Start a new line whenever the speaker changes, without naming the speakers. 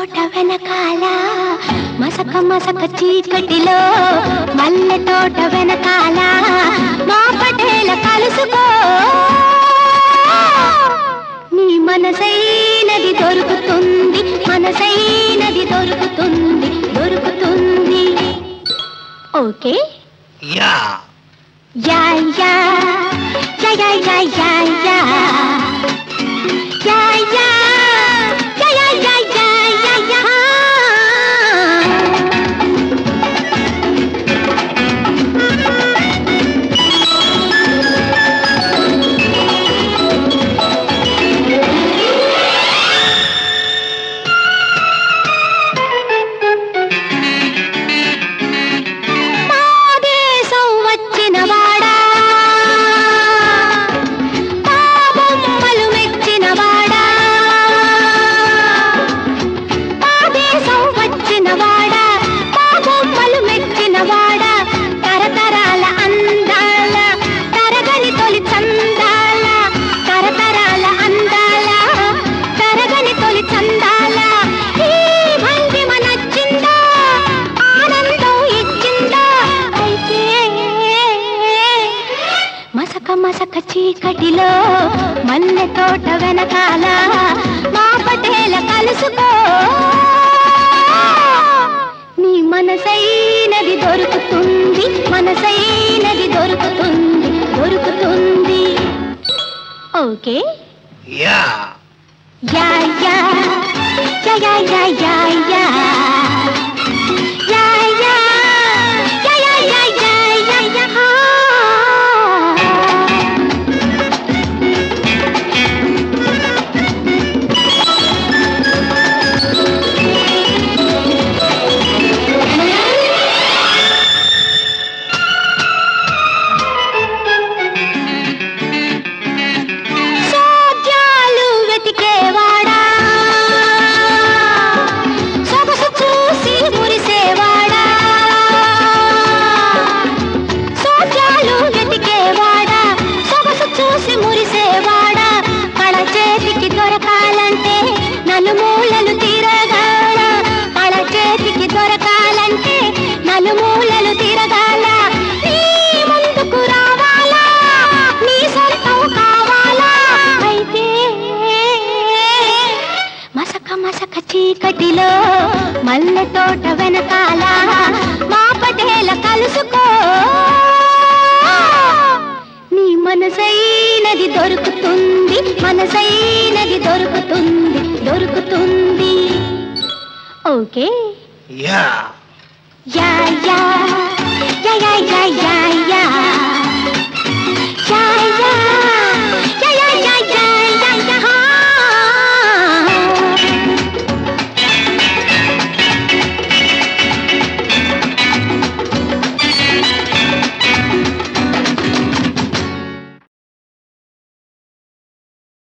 తోట వెనకాల మసక మసక చీకటిలో మల్లె తోట వెనకాల మా పటేల కలుసుకో నీ మనసైనది దొరుకుతుంది మనసైనది దొరుకుతుంది దొరుకుతుంది ఓకే
యా
యా యా యా యా యా యా యా యా యా మసక చీకటిలో మల్లె తోట వెనకాల మా పటేల కలుసుకో నీ మనసైనది దొరుకుతుంది మనసైనది దొరుకుతుంది దొరుకుతుంది ఓకే
యా
యా యా యా యా యా యా యా నలుమూలలు తిరగాల కళ చేతికి దొరకాలంటే నలుమూలలు తిరగాల నీ ముందుకు రావాలా నీ సొంతం కావాలా అయితే మసక మసక చీకటిలో మల్లె తోట వెనకాల మా పటేల కలుసుకో నీ మనసైనది దొరుకుతుంది మనసైనది దొరుకుతుంది దొరుకుతుంది ఓకే
యా
యా యా యా యా యా యా యా